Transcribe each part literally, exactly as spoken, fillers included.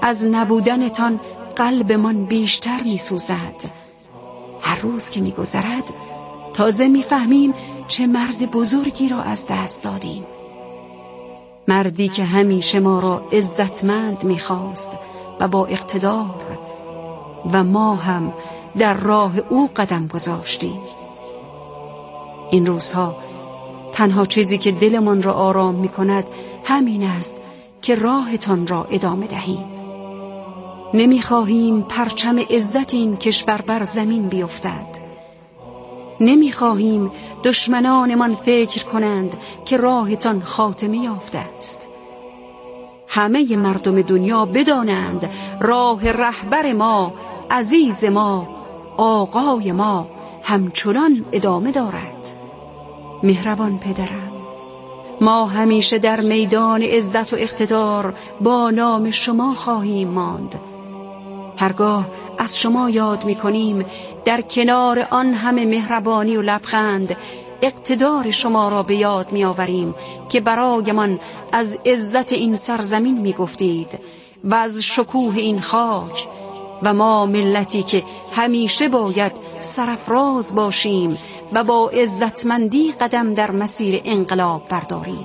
از نبودنتان قلبمان بیشتر می‌سوزد. هر روز که می‌گذرد تازه می‌فهمیم چه مرد بزرگی را از دست دادیم. مردی که همیشه ما را عزتمند می‌خواست و با اقتدار، و ما هم در راه او قدم گذاشتیم. این روزها تنها چیزی که دلمان را آرام می‌کند همین است که راهتان را ادامه دهیم. نمی‌خواهیم پرچم عزت این کشور بر زمین بیفتد. نمی‌خواهیم دشمنانمان فکر کنند که راهتان خاتمه یافته است. همه مردم دنیا بدانند راه رهبر ما، عزیز ما، آقای ما همچنان ادامه دارد. مهربان پدرم، ما همیشه در میدان عزت و اقتدار با نام شما خواهیم ماند. هرگاه از شما یاد می‌کنیم در کنار آن همه مهربانی و لبخند اقتدار شما را به یاد می‌آوریم که برایمان از عزت این سرزمین می‌گفتید و از شکوه این خاک، و ما ملتی که همیشه باید سرفراز باشیم و با عزتمندی قدم در مسیر انقلاب برداریم.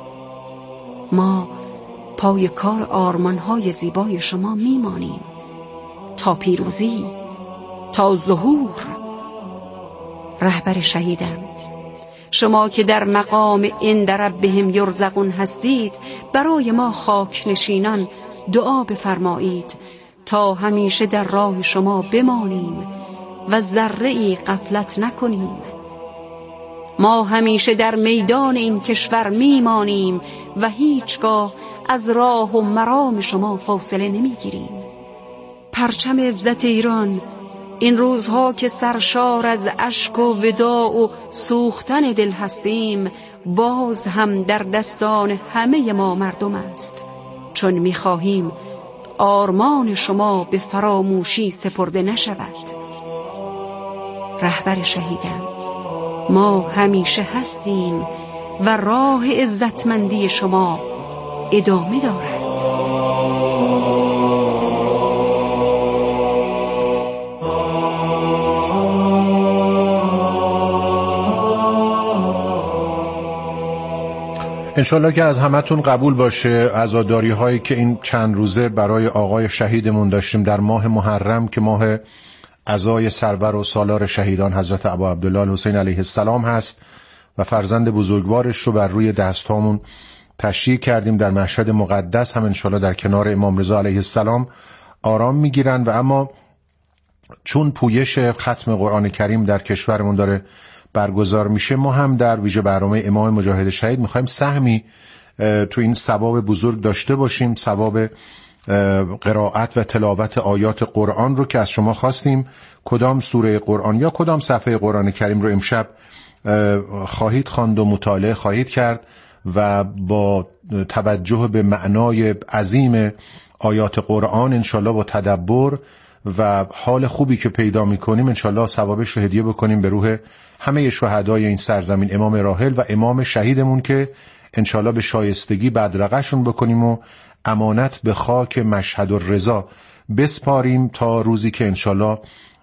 ما پای کار آرمان‌های زیبای شما میمانیم تا پیروزی، تا ظهور. رهبر شهیدم، شما که در مقام عند ربهم یرزقون هستید، برای ما خاک نشینان دعا بفرمایید تا همیشه در راه شما بمانیم و ذره‌ای غفلت نکنیم. ما همیشه در میدان این کشور میمانیم و هیچگاه از راه و مرام شما فاصله نمیگیریم. پرچم عزت ایران این روزها که سرشار از اشک و وداع و سوختن دل هستیم، باز هم در دستان همه ما مردم است، چون میخواهیم آرمان شما به فراموشی سپرده نشود. رهبر شهیدم، ما همیشه هستیم و راه عزتمندی شما ادامه دارد. انشالله که از همتون قبول باشه عزاداری هایی که این چند روزه برای آقای شهیدمون داشتیم در ماه محرم که ماه عزای سرور و سالار شهیدان حضرت ابا عبدالله الحسین علیه السلام هست و فرزند بزرگوارش رو بر روی دستامون تشییع کردیم در مشهد مقدس، هم انشالله در کنار امام رضا علیه السلام آرام میگیرن. و اما چون پویش ختم قرآن کریم در کشورمون داره برگزار میشه، ما هم در ویژه برنامه امام مجاهد شهید میخوایم سهمی تو این ثواب بزرگ داشته باشیم، ثواب قرائت و تلاوت آیات قرآن رو که از شما خواستیم کدام سوره قرآن یا کدام صفحه قرآن کریم رو امشب خواهید خواند و مطالعه خواهید کرد و با توجه به معنای عظیم آیات قرآن انشالله با تدبر و حال خوبی که پیدا میکنیم انشالله ثوابش رو هدیه بکنیم به روح همه شهدای این سرزمین، امام راحل و امام شهیدمون، که انشالله به شایستگی بدرقه‌شون بکنیم و امانت به خاک مشهد الرضا بسپاریم تا روزی که انشالله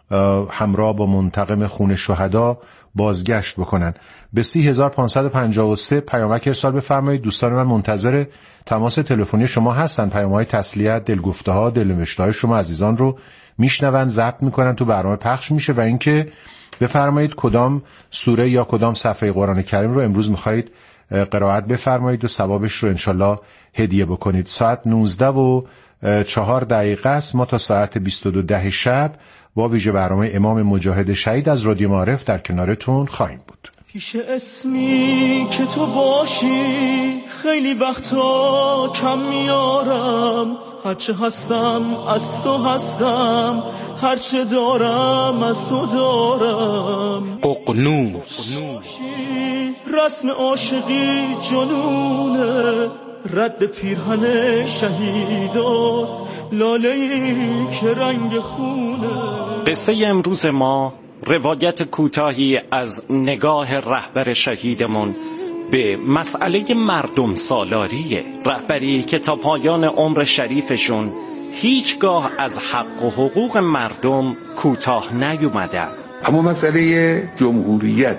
همراه با منتقم خون شهدا بازگشت بکنن. به سی هزار پانصد و پنجاه و سه پیامک ارسال بفرمایید. دوستان من منتظر تماس تلفنی شما هستن. پیام‌های تسلیت، دلگفته‌ها، دلنوشته‌های شما عزیزان رو میشنون، ضبط میکنن، تو برنامه پخش میشه. و اینکه بفرمایید کدام سوره یا کدام صفحه قرآن کریم رو امروز میخواهید قرائت بفرمایید و ثوابش رو انشالله هدیه بکنید. ساعت نوزده و چهار دقیقه است. ما تا ساعت بیست و دو ده شب با ویژه برنامه امام مجاهد شهید از رادیو معارف در کنارتون خواهیم بود. پیش اسمی که تو باشی خیلی وقتا کم میارم، هرچه هستم از تو هستم، هرچه دارم از تو دارم. ققنوس رسم عاشقی جنونه، رد پیرهن شهیداست، لاله‌ای که رنگ خونه. قصه امروز ما روایت کوتاهی از نگاه رهبر شهیدمون به مسئله مردم سالاری، رهبری که تا پایان عمر شریفشون هیچگاه از حق و حقوق مردم کوتاه نیومدند. اما مسئله جمهوریت،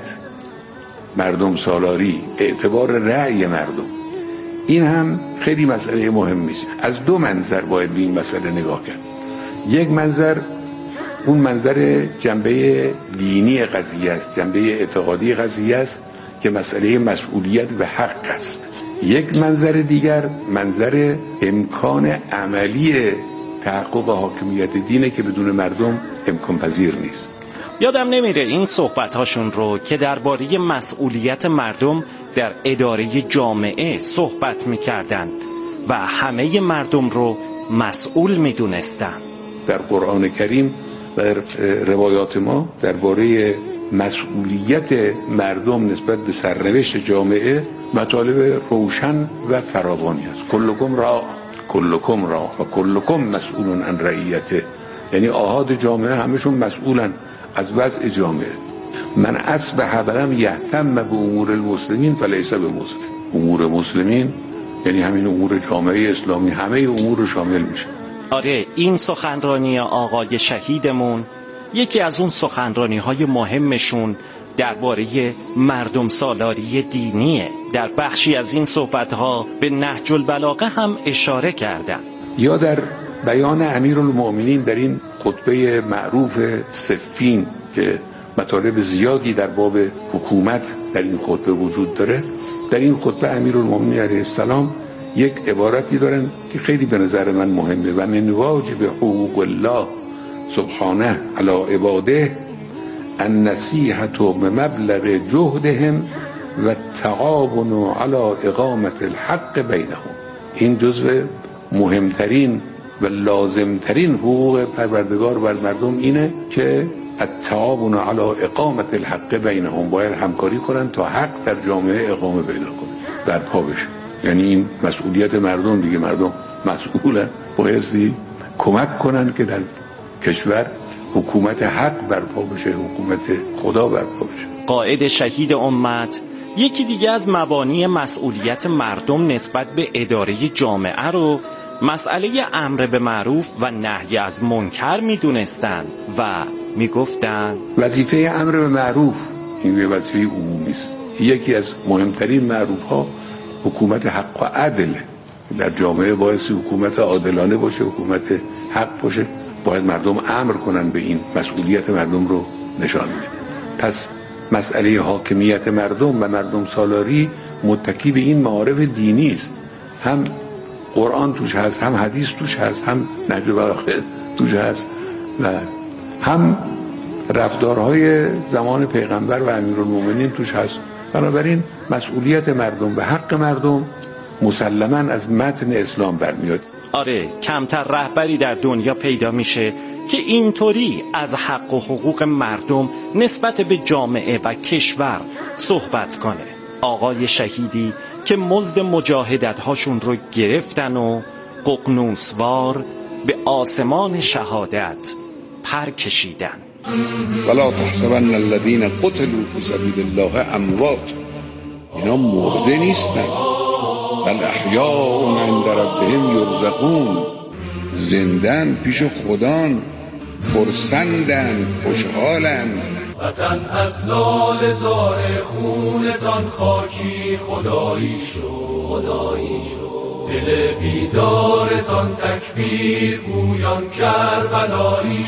مردم سالاری، اعتبار رأی مردم، این هم خیلی مسئله مهمی است. از دو منظر باید به این مسئله نگاه کرد. یک منظر اون منظر جنبه دینی قضیه است، جنبه اعتقادی قضیه است که مسئله مسئولیت و حق است. یک منظر دیگر منظر امکان عملی تحقق حاکمیت دینه که بدون مردم امکان پذیر نیست. یادم نمیره این صحبت‌هاشون رو که درباره مسئولیت مردم در اداره جامعه صحبت می‌کردن و همه مردم رو مسئول می‌دونستن. در قرآن کریم و در روایات ما درباره مسئولیت مردم نسبت به سرنوشت جامعه مطالب روشن و فراوانی است. کلکم را کلکم را و کلکم مسئول عن رعیته، یعنی آحاد جامعه همشون مسئولن از وضع جامعه. من اصبح ولم یهتم به امور المسلمین فلیس بمسلم. امور مسلمین یعنی همین امور جامعه اسلامی، همه امور شامل میشه. آره، این سخنرانی آقای شهیدمون یکی از اون سخنرانی های مهمشون درباره مردم سالاری دینیه. در بخشی از این صحبت ها به نهج البلاغه هم اشاره کردن. یا در بیان امیرالمؤمنین در این خطبه معروف صفین که مطالب زیادی در باب حکومت در این خطبه وجود داره، در این خطبه امیرالمؤمنین علیه السلام یک عبارتی دارن که خیلی به نظر من مهمه: و من واجب حقوق الله سبحانه علی عباده النصیحة بمبلغ جهدهم و التعاون علی اقامت الحق بینهم. این جزء مهمترین و لازمترین حقوق پروردگار بر مردم اینه که التعاون علی اقامت الحق بینهم، باید همکاری کنن تا حق در جامعه اقامه پیدا کنه، برپا بشه. یعنی این مسئولیت مردم دیگه، مردم مسئولن، بایستی کمک کنن که در کشور حکومت حق برپا بشه، حکومت خدا برپا بشه. قائد شهید امت یکی دیگه از مبانی مسئولیت مردم نسبت به اداره جامعه رو مسئله امر به معروف و نهی از منکر میدونستن و میگفتن وظیفه امر به معروف این یه وظیفه عمومی است. یکی از مهمترین معروف ها حکومت حق و عدله. در جامعه باید حکومت عادلانه باشه، حکومت حق باشه، باید مردم امر کنن به این مسئولیت مردم رو نشان میده. پس مسئله حاکمیت مردم و مردم سالاری متکی به این معارف دینی است. هم قرآن توش هست، هم حدیث توش هست، هم نهج البلاغه توش هست و هم رفتارهای زمان پیغمبر و امیرالمومنین توش هست. بنابراین مسئولیت مردم و حق مردم مسلماً از متن اسلام برمیاد. آره، کمتر رهبری در دنیا پیدا میشه که اینطوری از حق و حقوق مردم نسبت به جامعه و کشور صحبت کنه. آقای شهیدی که مزد مجاهدت هاشون رو گرفتن و ققنوسوار به آسمان شهادت پر کشیدن. ولا تحسبن الذين قتلوا في سبيل الله اموات، اینا مرده نیستن، بل احیاء عند ربهم یرزقون، زندن پیش خدان، خرسندن، خوشحالن. وطن از لاله زار خونتان خاکی خدایی شد، خدایی شد. دل بیدارتان تکبیر گویان کربلایی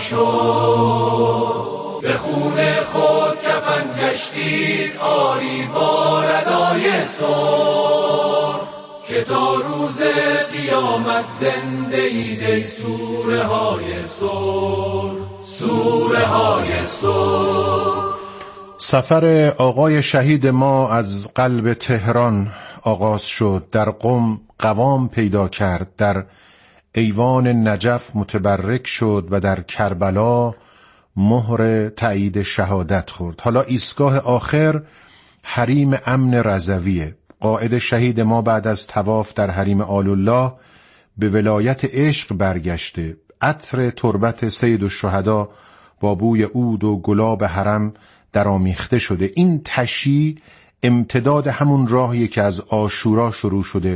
شد. به خون خود کفن گشتید آری با ردای سرخ، که تا روز قیامت زنده اید ای سوره های سرخ، سوره های سرخ. سفر آقای شهید ما از قلب تهران آغاز شد، در قم قوام پیدا کرد، در ایوان نجف متبرک شد و در کربلا مهر تایید شهادت خورد. حالا ایستگاه آخر حریم امن رضویه. قائد شهید ما بعد از طواف در حریم آل الله به ولایت عشق برگشته. عطر تربت سید الشهدا با بوی عود و گلاب حرم درامیخته شده. این تشییع امتداد همون راهی که از عاشورا شروع شده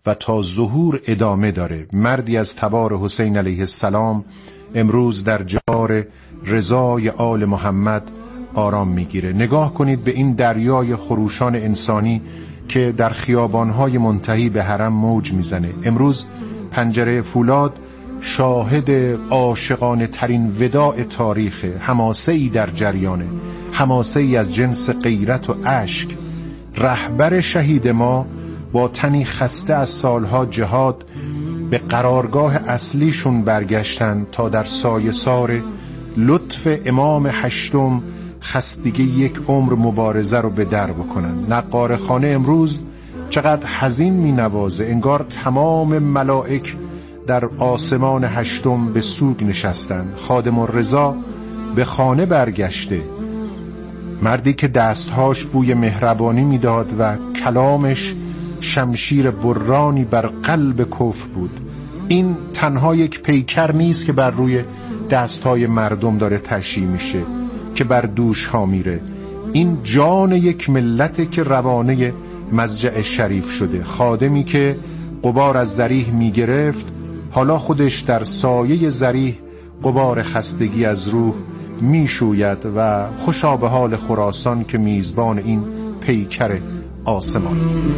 و تا ظهور ادامه داره. مردی از تبار حسین علیه السلام امروز در جار رضای آل محمد آرام میگیره. نگاه کنید به این دریای خروشان انسانی که در خیابانهای منتهی به حرم موج میزنه. امروز پنجره فولاد شاهد عاشقانه ترین وداع تاریخ، حماسه ای در جریانه، حماسه ای از جنس غیرت و اشک. رهبر شهید ما با تنی خسته از سالها جهاد به قرارگاه اصلیشون برگشتن تا در سایه سار لطف امام هشتم خستگی یک عمر مبارزه رو به در بکنن. نقار خانه امروز چقدر حزین می نوازه، انگار تمام ملائک در آسمان هشتم به سوگ نشستن. خادم الرضا به خانه برگشته، مردی که دستهاش بوی مهربانی میداد و کلامش شمشیر برانی بر قلب کفر بود. این تنها یک پیکر نیست که بر روی دستهای مردم داره تشییع میشه، که بر دوش ها میره. این جان یک ملته که روانه مضجع شریف شده. خادمی که غبار از ذریح میگرفت، حالا خودش در سایه ذریح غبار خستگی از روح میشوید و خوشا به حال خراسان که میزبان این پیکر آسمان.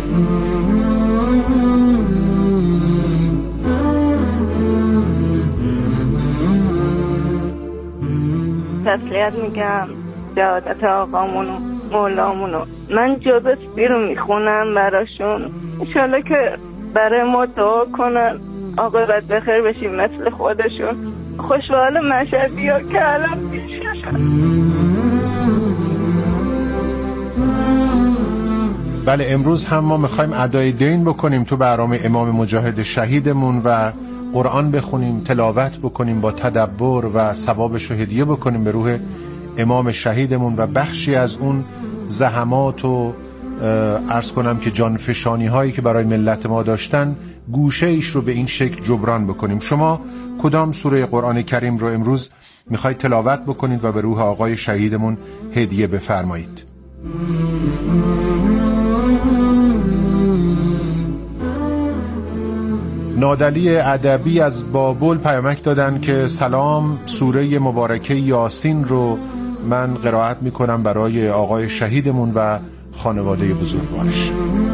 تسلیت میگم جهادت آقامونو مولامونو. من جزء رو میخونم براشون، انشالله که برای ما دعا کنن عاقبت بخیر بشیم مثل خودشون. خوشحال مشهدی ها که الان پیششن. بله، امروز هم ما میخوایم ادای دین بکنیم تو برنامه امام مجاهد شهیدمون و قرآن بخونیم، تلاوت بکنیم با تدبر و ثوابش رو هدیه بکنیم به روح امام شهیدمون و بخشی از اون زحمات و عرض کنم که جانفشانی هایی که برای ملت ما داشتن گوشه ایش رو به این شکل جبران بکنیم. شما کدام سوره قرآن کریم رو امروز میخواید تلاوت بکنید و به روح آقای شهیدمون هدیه بفرمایید؟ نادلی ادبی از بابل پیامک دادن که سلام، سوره مبارکه یاسین رو من قرائت میکنم برای آقای شهیدمون و خانواده بزرگوارش.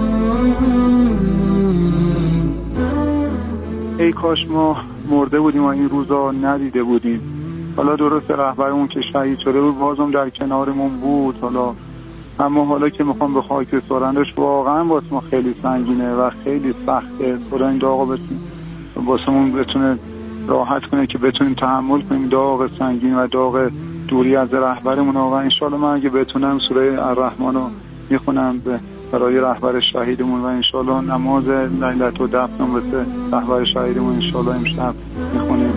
ای کاش ما مرده بودیم و این روزا ندیده بودیم. حالا درست رهبرمون که شهید شده بود بازم در کنارمون بود، حالا اما حالا که میخوام به خاک سپارندش واقعا واسه ما خیلی سنگینه و خیلی سخته. خدا این داغو بتونه واسمون بتونه راحت کنه که بتونیم تحمل کنیم داغ سنگین و داغ دوری از رهبرمون. و ان شاء الله من اگه بتونم سوره الرحمن رو میخونم به برای رهبر شهیدمون و ان شاء الله نماز لیلت و دفن واسه رهبر شهیدمون ان شاء الله امشب میخونیم.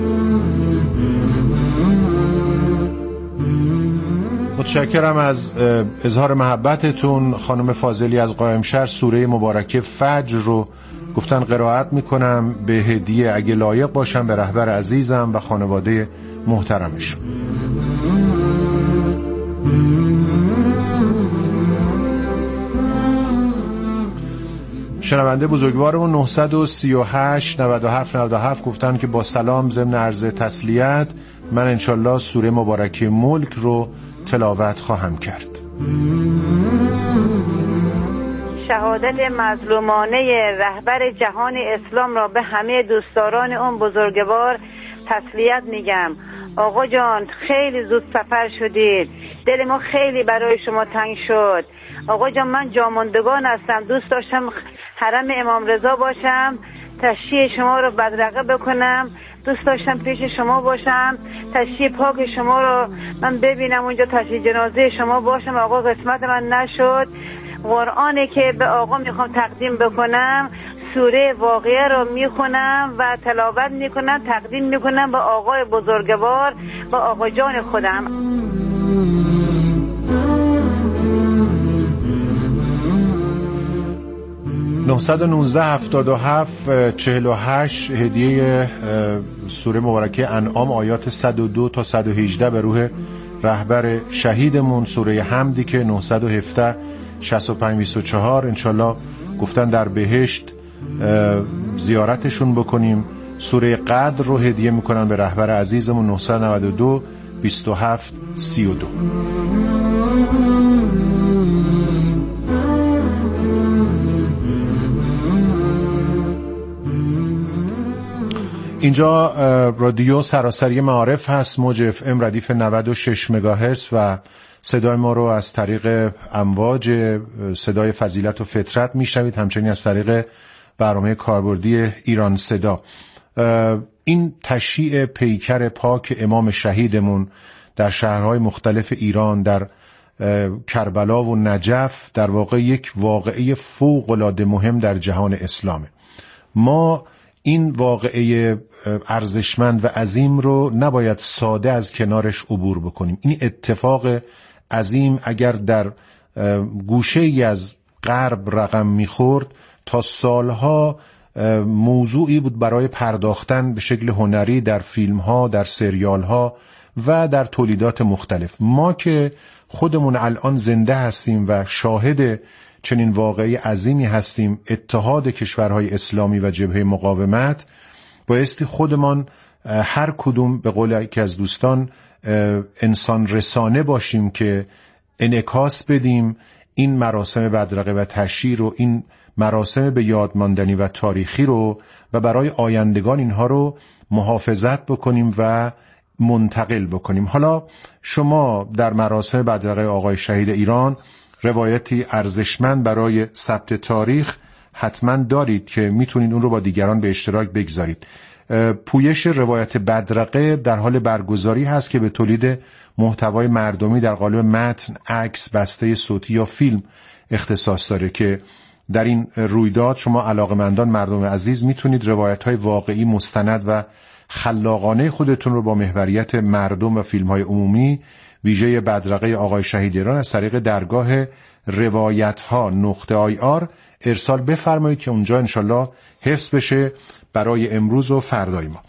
متشکرم از اظهار محبتتون. خانم فاضلی از قائمشهر سوره مبارکه فجر رو گفتن قرائت میکنم به هدیه اگه لایق باشم به رهبر عزیزم و خانواده محترمش. شنونده بزرگوارمون نه سه هشت نه هفت نه هفت گفتن که با سلام ضمن عرض تسلیت من انشالله سوره مبارکه ملک رو تلاوت خواهم کرد. شهادت مظلومانه رهبر جهان اسلام را به همه دوستداران اون بزرگوار تسلیت میگم. آقا جان خیلی زود سفر شدید، دل ما خیلی برای شما تنگ شد. آقا جان من جاماندگان هستم، دوست داشتم حرم امام رضا باشم، تشییع شما رو بدرقه بکنم، دوست داشتم پیش شما باشم، تشییع پاک شما رو من ببینم اونجا، تشییع جنازه شما باشم. آقا قسمت من نشد. قرآنی که به آقا میخوام تقدیم بکنم سوره واقعه رو میخونم و تلاوت میکنم، تقدیم میکنم به آقای بزرگوار و آقا جان خودم. نه یک نه هفت هفت چهل و هشت هدیه سوره مبارکه انعام آیات صد و دو تا صد و هجده به روح رهبر شهیدمون. سوره حمدی که نه یک هفت شصت و پنج بیست و چهار انشالله گفتن در بهشت زیارتشون بکنیم. سوره قدر رو هدیه میکنن به رهبر عزیزمون. نه نه دو بیست و هفت سی و دو. اینجا رادیو سراسری معارف هست، موج اف ام ردیف نود و شش مگاهرتز و صدای ما رو از طریق امواج صدای فضیلت و فطرت میشنوید، همچنین از طریق برنامه کاربردی ایران صدا. این تشییع پیکر پاک امام شهیدمون در شهرهای مختلف ایران، در کربلا و نجف، در واقع یک واقعه فوق‌العاده مهم در جهان اسلامه. ما این واقعه ارزشمند و عظیم رو نباید ساده از کنارش عبور بکنیم. این اتفاق عظیم اگر در گوشه ای از غرب رقم میخورد، تا سالها موضوعی بود برای پرداختن به شکل هنری در فیلم ها، در سریال ها و در تولیدات مختلف. ما که خودمون الان زنده هستیم و شاهد چنین واقعی عظیمی هستیم، اتحاد کشورهای اسلامی و جبهه مقاومت، بایستی خودمان هر کدوم به قول یکی از دوستان انسان رسانه باشیم که انعکاس بدیم این مراسم بدرقه و تشییع رو، این مراسم به یاد ماندنی و تاریخی رو، و برای آیندگان اینها رو محافظت بکنیم و منتقل بکنیم. حالا شما در مراسم بدرقه آقای شهید ایران روایتی ارزشمند برای ثبت تاریخ حتما دارید که میتونید اون رو با دیگران به اشتراک بگذارید. پویش روایت بدرقه در حال برگزاری هست که به تولید محتوای مردمی در قالب متن، عکس، بسته صوتی یا فیلم اختصاص داره که در این رویداد شما علاقمندان مردم عزیز میتونید روایت‌های واقعی، مستند و خلاقانه خودتون رو با محوریت مردم و فیلم‌های عمومی ویژه بدرقه آقای شهید ایران از طریق درگاه روایت‌ها نقطه آی آر ارسال بفرمایید که اونجا انشالله حفظ بشه برای امروز و فردای ما.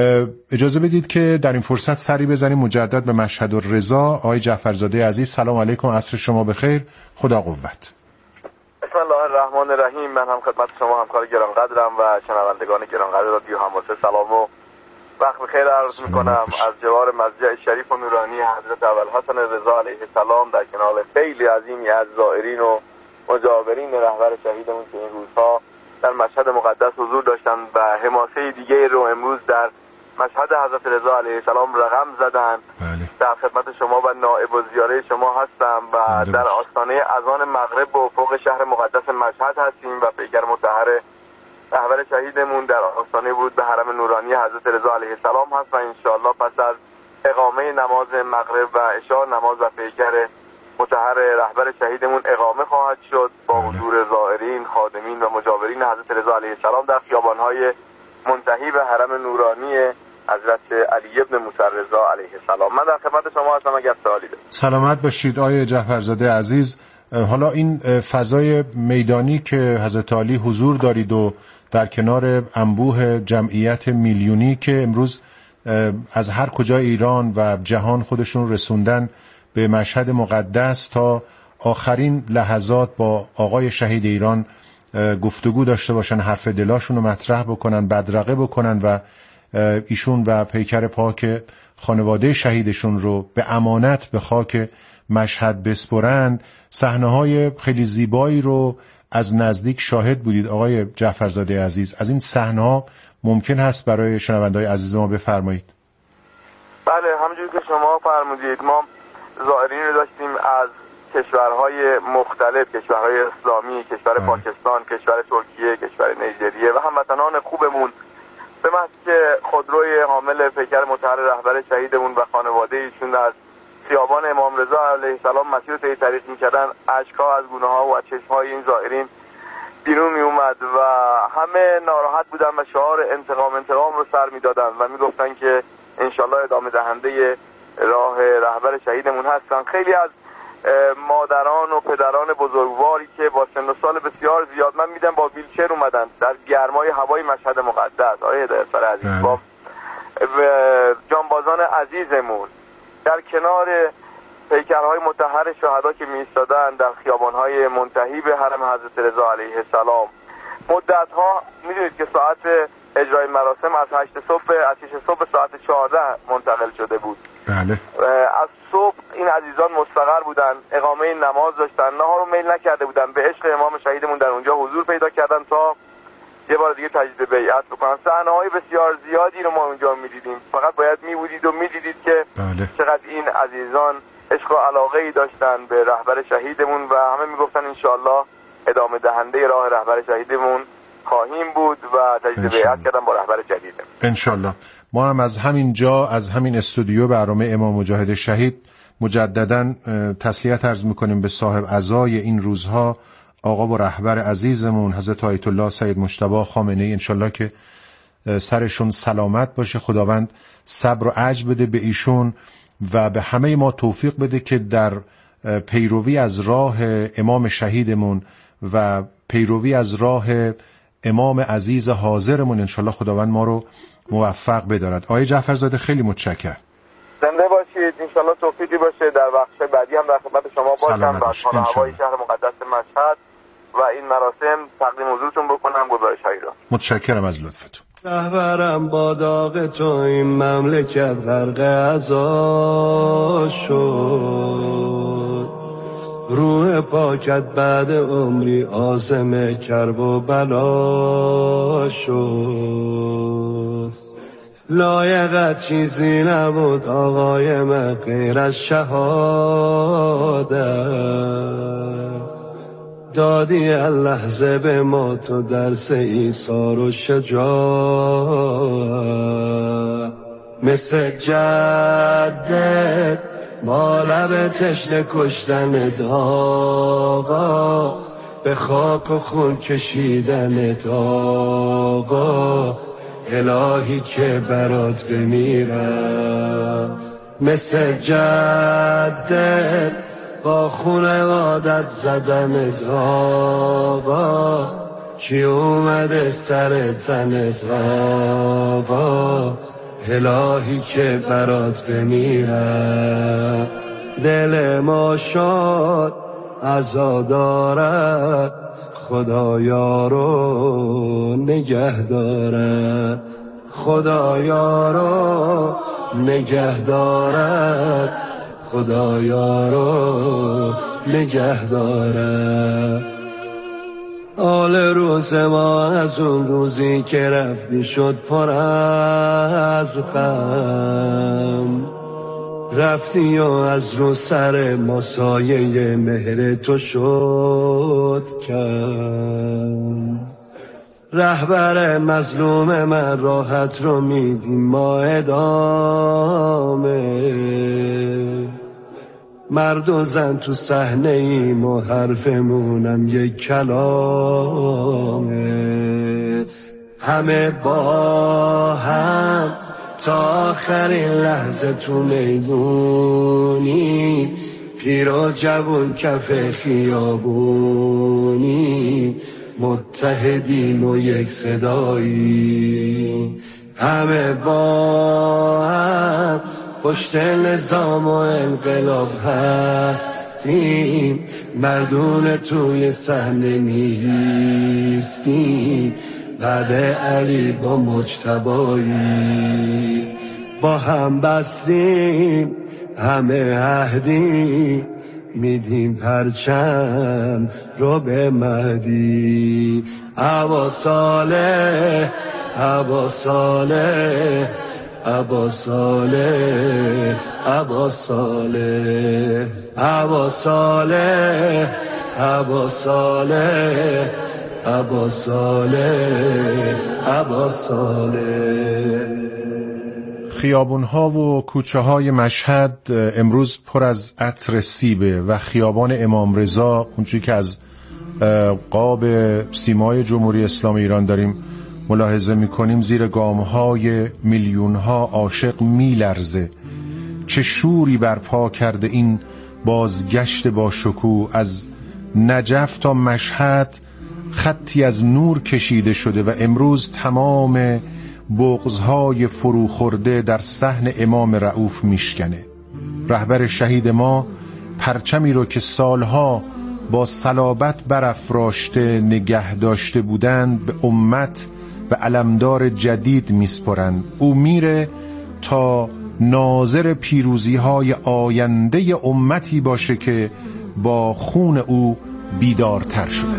اجازه بدید که در این فرصت سری بزنیم مجدد به مشهد الرضا. آقای جعفرزاده عزیز سلام علیکم، عصر شما بخیر، خدا قوت. بسم الله الرحمن الرحیم. من هم خدمت شما همکار گرانقدرم و شنوندگان گرانقدر رادیو همواره سلام و وقت بخیر عرض میکنم. از جوار مسجد شریف و نورانی حضرت ابوالحسن رضا علیه السلام در کنار خیلی عظیمی از زائرین و مجاورین رهبر شهیدمون که این روزها در مشهد مقدس حضور داشتن و حماسه دیگه رو امروز در مشهد حضرت رضا علیه السلام رقم زدن. بله. در خدمت شما و نائب الزیاره شما هستم و در آستانه اذان مغرب و فوق شهر مقدس مشهد هستیم و پیکر مطهر رهبر شهیدمون در آستانه بود به حرم نورانی حضرت رضا علیه السلام هست و انشاءالله پس از اقامه نماز مغرب و عشاء نماز و پیکر مطهر رهبر شهیدمون اقامه خواهد شد با حضور زائرین، خادمین و مجاورین حضرت رضا علیه السلام در خیابان‌های منتهی به حرم نورانی حضرت علی ابن موسی رضا علیه السلام. من در خدمت شما هستم اگر سوالی دارید. سلامت باشید آقای جعفرزاده عزیز. حالا این فضای میدانی که حضرت علی حضور دارید و در کنار انبوه جمعیت میلیونی که امروز از هر کجای ایران و جهان خودشون رسوندن به مشهد مقدس تا آخرین لحظات با آقای شهید ایران گفتگو داشته باشن، حرف دلاشون رو مطرح بکنن، بدرقه بکنن و ایشون و پیکر پاک خانواده شهیدشون رو به امانت به خاک مشهد بسپرند. صحنه‌های خیلی زیبایی رو از نزدیک شاهد بودید آقای جعفرزاده عزیز. از این صحنه‌ها ممکن هست برای شنونده‌های عزیز ما بفرمایید؟ بله، همونجوری که شما فرمودید ما زائرین رو داشتیم از کشورهای مختلف، کشورهای اسلامی، کشور آه. پاکستان، کشور ترکیه، کشور نیجریه و هموطنان خوبمون به محض که خودروی حامل پیکر مطهر رهبر شهیدمون و خانواده ایشون از خیابان امام رضا علیه السلام مسیر طی طریق می‌کردن، اشک‌ها از گونه‌ها و از چشم‌های این زائرین بیرون می اومد و همه ناراحت بودن و شعار انتقام انتقام رو سر میدادن و میگفتن که انشالله ادامه دهنده راه رهبر شهیدمون هستن. خیلی از مادران و پدران بزرگواری که با سن و سال بسیار زیاد من میدم با ویلچر اومدن در گرمای هوای مشهد مقدس، آیه هدایت‌فر عزیز، با جانبازان عزیزمون در کنار پیکرهای مطهر شهدا که می ایستادن در خیابانهای منتهی به حرم حضرت رضا علیه السلام مدت‌ها میدونید که ساعت اجرای مراسم از هشت صبح از شش صبح به ساعت چهارده منتقل شده بود. بله. از صبح این عزیزان مستقر بودن، اقامه نماز داشتن، نهار رو میل نکرده بودن، به عشق امام شهیدمون در اونجا حضور پیدا کردن تا یه بار دیگه تجدید بیعت بکنن. صحنه‌های بسیار زیادی رو ما اونجا می‌دیدیم، فقط باید می‌بودید و می‌دیدید که بله. چقدر این عزیزان عشق و علاقه‌ای داشتن به رهبر شهیدمون و همه میگفتن انشالله ادامه دهنده راه رهبر شهیدمون خواهیم بود و تجدید بیعت کردن با رهبر جدیدمون انشالله. ما هم از همین جا، از همین استودیو برنامه امام مجاهد شهید مجدداً تسلیت عرض میکنیم به صاحب عزای این روزها، آقا و رهبر عزیزمون حضرت آیت الله سید مجتبی خامنه‌ای. انشالله که سرشون سلامت باشه، خداوند صبر و عجز بده به ایشون و به همه ما توفیق بده که در پیروی از راه امام شهیدمون و پیروی از راه امام عزیز حاضرمون انشالله خداوند ما رو موفق بدارد. آقای جعفرزاده خیلی متشکرم. زنده باشید، انشالله توفیقی باشه. در وقت بعدی هم در خدمت شما باشم و حال هوای شهر مقدس مشهد و این مراسم تقدیم حضورتون بکنم. گزارش هایی را متشکرم از لطفتون. رهبرم با داغ تو این مملکت غرق عزا شد، روح پاکت بعد عمری عازم کرب و بلا شد. لایقت چیزی نبود آقای من غیر از شهادت، دادی اللحظه به ما تو درس ایثار و شجاعت. مثل جدت ما لب تشنه کشتن آقا، به خاک و خون کشیدن آقا، الهی که برات بمیرم. مثل جدت با خونوادت زدن آقا، کی اومده سر تنت آقا، الهی که برات بمیرم. دل ما شاد عزا دارد، خدایا رو نگه دارد، خدایا رو نگه دارد، خدایا رو نگه دارد. آل روز ما از اون روزی که رفتی شد پر از غم، رفتی و از رو سر ما سایه مهر تو شد کم. رهبر مظلوم من راحت رو میدیم ما ادامه، مرد و زن تو صحنه ایم و حرفمونم یک کلامه. همه با هم تا آخرین لحظه تو میدونی، پیر و جوون کف خیابونی، متحدین و یک صدایی. همه با هم پشت نظام و انقلاب هستیم، مردون توی صحنه نیستیم، بعد علی با مجتبایی. با هم بستیم همه عهدی، میدیم پرچم رو به مهدی. ابا صالح ابا صالح ابا صالح ابا صالح ابا صالح ابا صالح ابا صالح ابا صالح. خیابون‌ها و کوچه‌های مشهد امروز پر از عطر سیبه و خیابان امام رضا، اونجوری که از قاب سیمای جمهوری اسلامی ایران داریم ملاحظه می‌کنیم، زیر گام‌های میلیون‌ها عاشق می‌لرزه. چه شوری برپا کرده این بازگشت با شکوه. از نجف تا مشهد خطی از نور کشیده شده و امروز تمام بغض‌های فروخورده در صحن امام رؤوف میشکنه. رهبر شهید ما پرچمی رو که سالها با صلابت برافراشته نگه داشته بودند به امت و علمدار جدید میسپرند. او میره تا ناظر پیروزی های آینده امتی باشه که با خون او بیدارتر شده.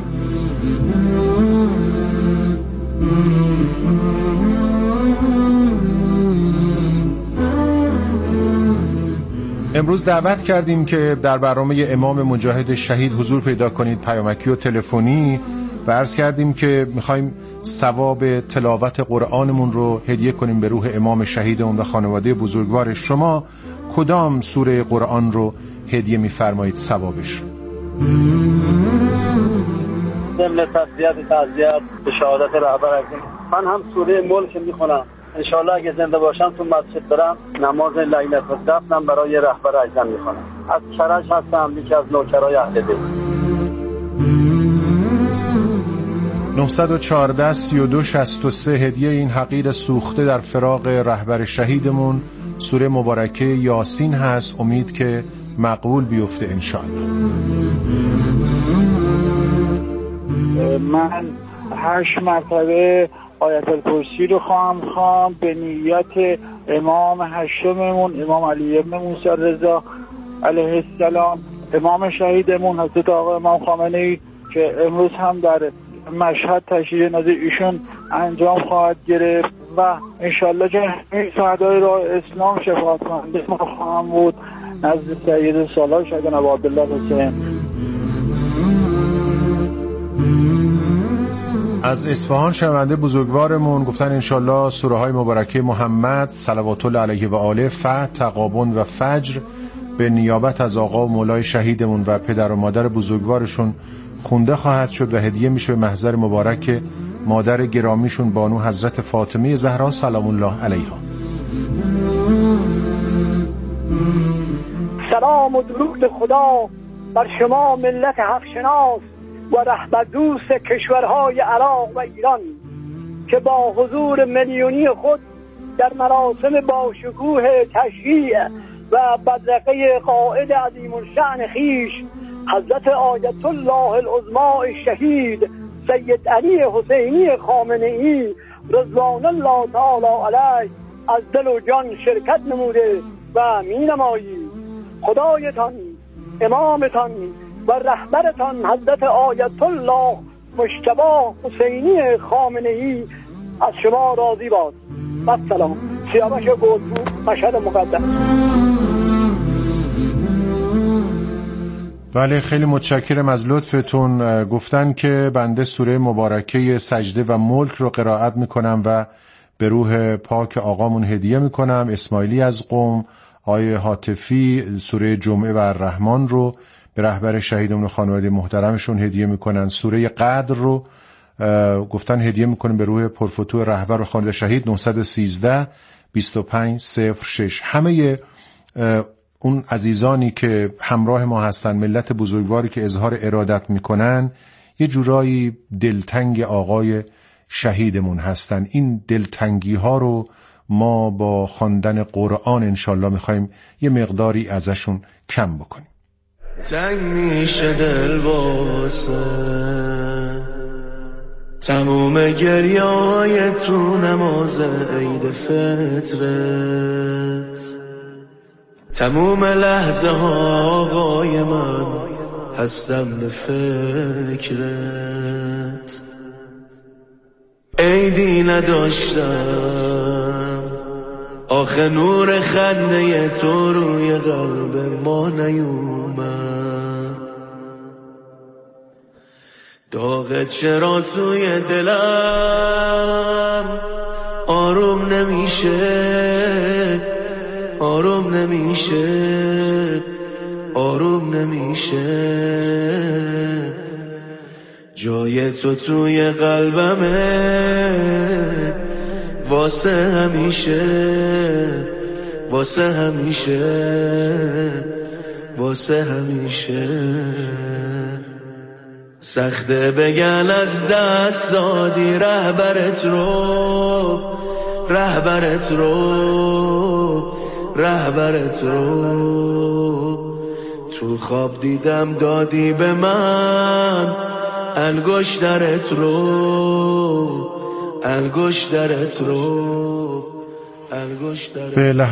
امروز دعوت کردیم که در برنامه امام مجاهد شهید حضور پیدا کنید، پیامکی و تلفنی، و عرض کردیم که میخوایم ثواب تلاوت قرآنمون رو هدیه کنیم به روح امام شهیدمون و خانواده بزرگوار. شما کدام سوره قرآن رو هدیه میفرمایید ثوابش رو؟ ضمن تسلیت تعزیت به شهادت رهبر عزیز، من هم سوره ملک میخونم. انشاءالله اگه زنده باشم تو مسجد برم نماز لیلة القدرم برای رهبر عزیزم میخونم. از کرج هستم، یکی از نوکرای اهل بیت. نه یک چهار سی و دو شصت و سه هدیه این حقیر سوخته در فراق رهبر شهیدمون سوره مبارکه یاسین هست. امید که مقبول بیفته انشاءالله. من هشت مرتبه آیت الکرسی رو خواهم خوام به نیت امام هشتممون امام علی ابن موسی رضا علیه السلام، امام شهیدمون حضرت آقا امام خامنه‌ای که امروز هم در مشهد تشییع نازل ایشون انجام خواهد گرفت و انشالله جمعی شهدای راه اسلام شفاعت کننده ما خواهم بود نزد سید سالار شهید ابو عبدالله حسین. از اصفهان شنونده بزرگوارمون گفتن انشالله سوره های مبارکه محمد صلوات الله علیه و آله، فتح، تغابن و فجر به نیابت از آقا و مولای شهیدمون و پدر و مادر بزرگوارشون خونده خواهد شد و هدیه میشه به محضر مبارک مادر گرامیشون بانو حضرت فاطمه زهرا سلام الله علیها. سلام و درود خدا بر شما ملت حق شناس و رهبر دوست کشورهای عراق و ایران که با حضور میلیونی خود در مراسم باشکوه تشییع و بدرقه قائد عظیم الشأن خیش حضرت آیت الله العظمی شهید سید علی حسینی خامنه‌ای رضوان الله تعالی علیه از دل و جان شرکت نموده و می نمایی. خدایتان، امامتان و رهبرتان حضرت آیت الله مجتبی حسینی خامنه‌ای از شما راضی باد. السلام. سیاوش گلپور، مشهد مقدس. بله، خیلی متشکرم از لطفتون. گفتن که بنده سوره مبارکه سجده و ملک رو قرائت میکنم و به روح پاک آقامون هدیه میکنم. اسماعیلی از قم، آیه حاطفی سوره جمعه و الرحمن رو به رهبر شهیدمون و خانواده محترمشون هدیه میکنن. سوره قدر رو گفتن هدیه میکنیم به روح پرفتوح رهبر و خانواده شهید. نه یک سه بیست و پنج صفر شش. همه اون عزیزانی که همراه ما هستن، ملت بزرگواری که اظهار ارادت میکنن، یه جورایی دلتنگ آقای شهیدمون هستن. این دلتنگی ها رو ما با خواندن قرآن انشالله میخوایم یه مقداری ازشون کم بکنیم. تنگ میشه دل واسه تموم گریای تو نماز عید فطرت، تموم لحظه ها آقای من هستم به فکرت. عیدی نداشتم آخه نور خنده تو روی قلب ما نیومد، داغ چرا توی دلم آروم نمیشه، آروم نمیشه، آروم نمیشه. جای تو توی قلبمه واسه همیشه، واسه همیشه، واسه همیشه. سخته بگن از دست دادی رهبرت رو، رهبرت رو، رهبرت رو. تو خواب دیدم دادی به من انگشترت رو انگشترت رو انگشترت رو